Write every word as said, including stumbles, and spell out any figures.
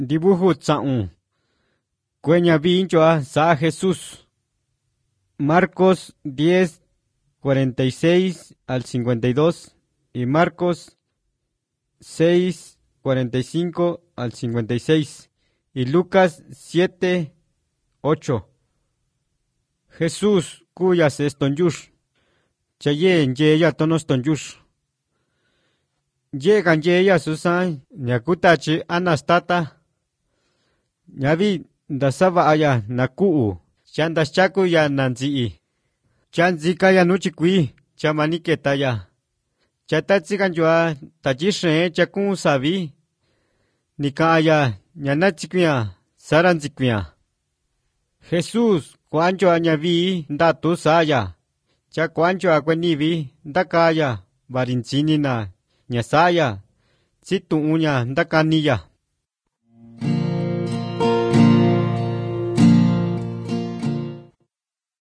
Dibujo tsaun. Cueña vinchoa sa Jesús. Marcos diez, cuarenta y seis al cincuenta y dos y Marcos seis, cuarenta y cinco al cincuenta y seis y Lucas siete, ocho. Jesús cuyas estonyush. Chaye yeya tonos tonyush. Llegan yeya susan nyakutachi anastata. Nyavi dasaba aya nakuu. Chandas chaku ya nanzi. Chanzika ya nuchikui. Chamanike ya. Chatatsikan jua tajishe chakun sabi. Nikaya nyanachikuya saranzikuya. Jesús cuancho añavi ndatu saya. Cha cuancho akwenivi ndakaya barinzinina nyasaya. Situ unya ndakaniya.